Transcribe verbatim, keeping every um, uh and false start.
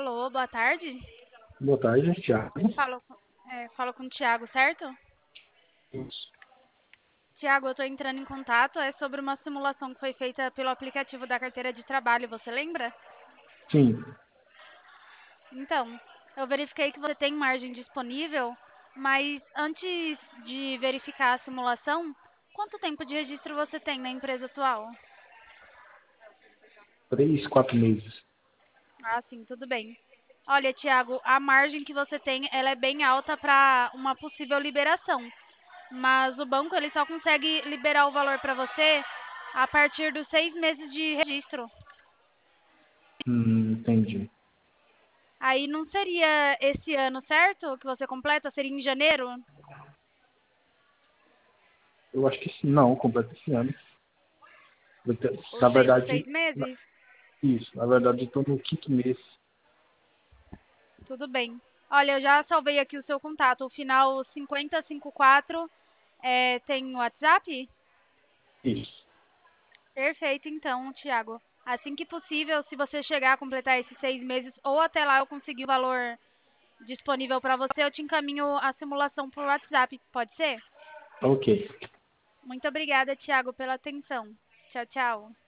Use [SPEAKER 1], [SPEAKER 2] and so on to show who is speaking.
[SPEAKER 1] Alô, boa tarde.
[SPEAKER 2] Boa tarde, Thiago.
[SPEAKER 1] Falo, com- é, falo com o Thiago, certo? Thiago, eu estou entrando em contato, é sobre uma simulação que foi feita pelo aplicativo da carteira de trabalho, você lembra?
[SPEAKER 2] Sim,
[SPEAKER 1] Então, eu verifiquei que você tem margem disponível, mas antes de verificar a simulação, quanto tempo de registro você tem na empresa atual?
[SPEAKER 2] três, quatro meses.
[SPEAKER 1] Ah, sim, tudo bem. Olha, Thiago, a margem que você tem, ela é bem alta para uma possível liberação. Mas o banco ele só consegue liberar o valor para você a partir dos seis meses de registro.
[SPEAKER 2] Hum, entendi.
[SPEAKER 1] Aí não seria esse ano, certo? Que você completa? Seria em janeiro?
[SPEAKER 2] Eu acho que sim, não, completo esse ano. Eu te-
[SPEAKER 1] Os,
[SPEAKER 2] Na
[SPEAKER 1] seis, os seis
[SPEAKER 2] verdade, na-
[SPEAKER 1] meses?
[SPEAKER 2] isso, na verdade eu estou no quinto mês.
[SPEAKER 1] Tudo bem. Olha, eu já salvei aqui o seu contato. O final cinquenta e cinquenta e quatro é, tem WhatsApp?
[SPEAKER 2] Isso.
[SPEAKER 1] Perfeito, então, Thiago. Assim que possível, se você chegar a completar esses seis meses ou até lá eu conseguir o valor disponível para você, eu te encaminho a simulação por WhatsApp, pode ser?
[SPEAKER 2] Ok.
[SPEAKER 1] Muito obrigada, Thiago, pela atenção. Tchau, tchau.